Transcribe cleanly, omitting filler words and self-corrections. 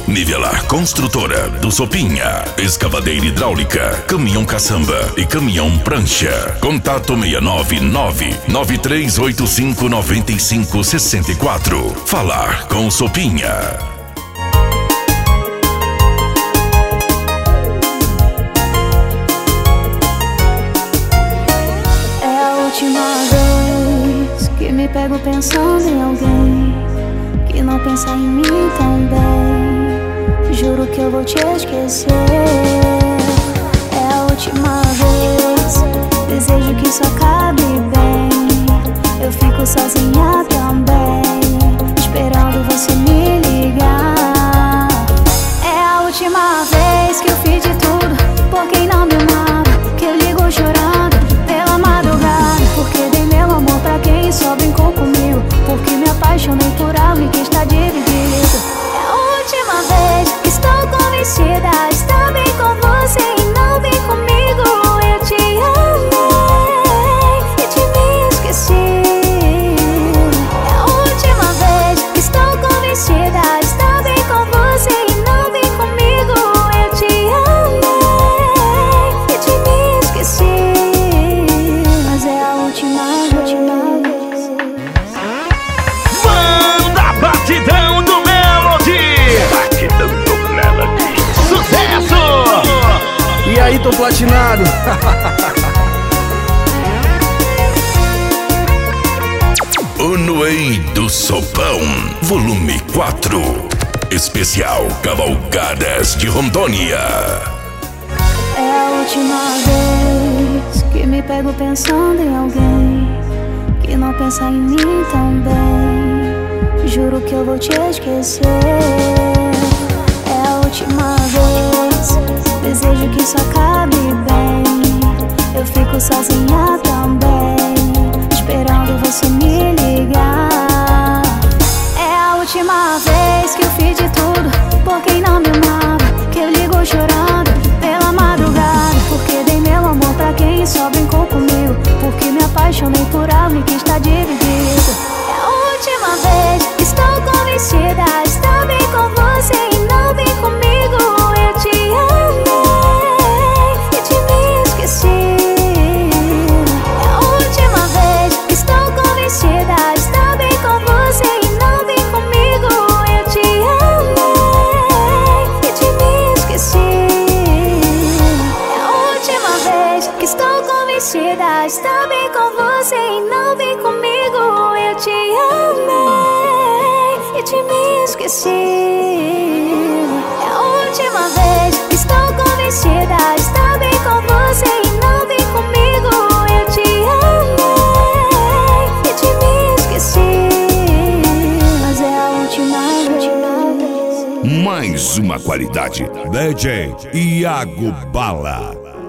Nivelar Construtora do Sopinha, escavadeira hidráulica, caminhão caçamba e caminhão prancha. Contato 699-9385-9564. Falar com o Sopinha. Última vez que me pego pensando em alguém que não pensa em mim também. Juro que eu vou te esquecer. É a última vez. Desejo que isso acabe bem. Eu fico sozinha também, esperando você me ligar. É a última vez que eu fiz de tudo por quem não me amava, que eu ligo chorando pela madrugada, porque dei meu amor pra quem só brincou comigo, porque me apaixonei por alguém que está dividido. É a última vez que estou convencida, está bem com você e não bem comigo. Eu te amei e te me esqueci. É a última vez que estou convencida, está bem com você e não bem comigo. Eu te amei e te me esqueci. Mas é a última vez. Banda Batidão do Melody. Batidão do Melody. Sucesso! E aí, tô platinado. O Noei do Sopão, volume 4. Especial Cavalgadas de Rondônia. É a última vez que me pego pensando em alguém que não pensa em mim também. Juro que eu vou te esquecer. É a última vez. Desejo que isso acabe bem. Eu fico sozinha também, esperando você me ligar. É a última vez que eu fiz de tudo por quem não me amava, que eu ligo chorando pela madrugada, porque dei meu amor pra quem só brincou comigo, porque me apaixonei por alguém que está dividido. É a última vez que estou convencida, está bem com você e não bem comigo. Eu te amei e te me esqueci. É a última vez que estou convencida, está bem com você e não bem comigo. Eu te amei e te me esqueci. É a última vez que estou convencida, está bem com você e não bem comigo. Eu te amei e te me esqueci. É a última vez que estou convencida, está bem com você e não bem comigo. Eu te amei e te me esqueci. Mas é a última vez. Mais uma qualidade. DJ Iago Bala.